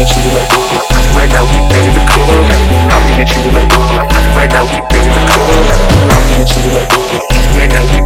at you like, right now we ready to cool. I'm looking at you like, right now we ready to cool. I'm looking at you like, right now we